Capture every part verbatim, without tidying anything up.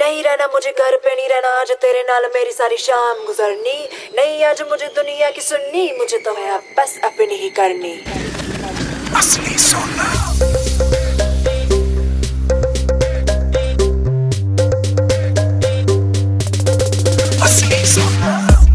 नहीं रहना मुझे घर पे, नहीं रहना आज तेरे नाल मेरी सारी शाम गुजरनी। नहीं आज मुझे दुनिया की सुननी, मुझे तो है बस अपनी ही करनी। असली सोना असली सोना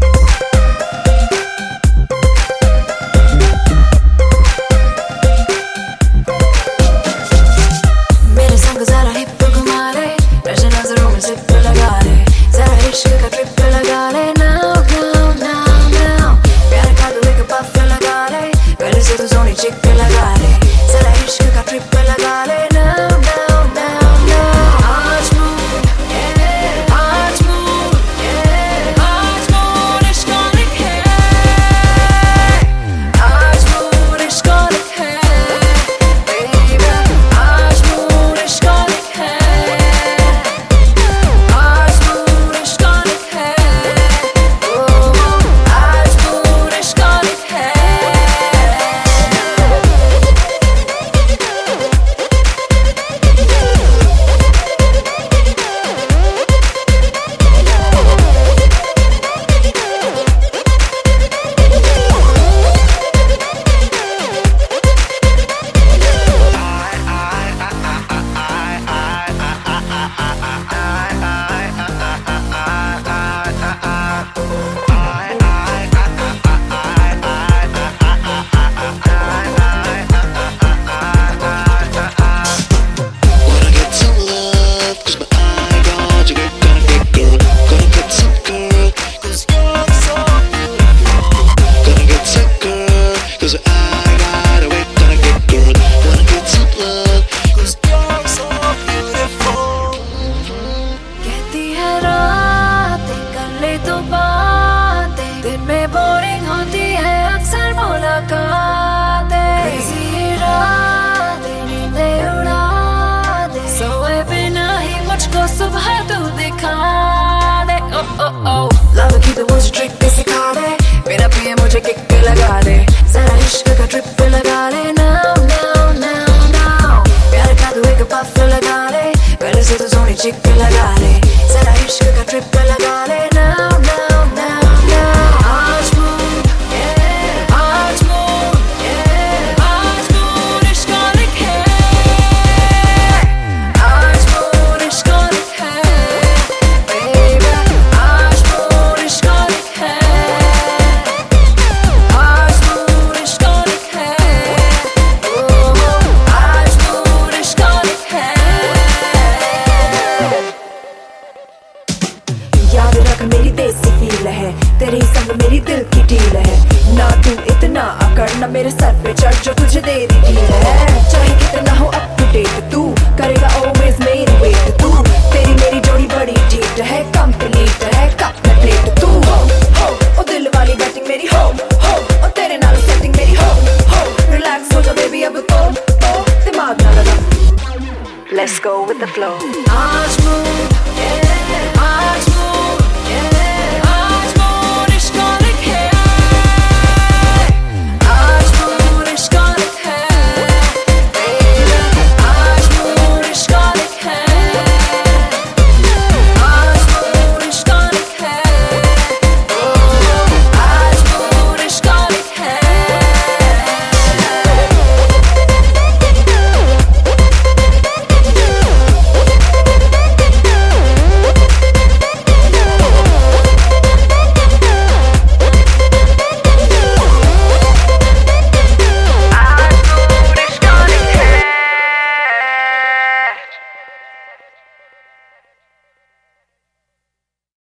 मेरे संग जरा हिप घुमा ले, नजर नजरों में जिप लगा ले, जरा इश्क का ट्रिप लगा ले। Now now now now प्यार का तू एक पफ लगा ले, गले से तू सोनी चिक लगा ले, जरा इश्क का ट्रिप लगा ले। Now now now now आज मूड yeah आज मूड yeah आज मूड इश्क लिखे, आज मूड इश्क लिखे baby, आज मूड इश्क लिखे, आज मूड इश्क लिखे, oh आज मूड इश्क लिखे। सुबह तू दिखा दे ओ ओ ओ लव की तो मुझे ट्रिक सिखा दे, मेरा पिए मुझे किक लगा दे, जरा इश्क का ट्रिप लगा ले। Now now now now प्यार का तू एक पफ लगा ले, गले से तू सोनी चिक लगा ले, जरा इश्क का ट्रिप लगा ले। Now now now now आज मूड yeah आज मूड yeah आज मूड इश्क लिखे, आज मूड इश्क लिखे baby, आज मूड इश्क लिखे, आज मूड इश्क लिखे, oh आज मूड इश्क लिखे। याद रख मेरी देसी फील है, तेरे ही संग मेरी दिल की डील है, ना तू इतना अकड़ ना मेरे सर पे चढ़ जो तुझे देरी डील है। चाहे कितना हो अप टू डेट तू करेगा ऑलवेज मेरी वेट, तू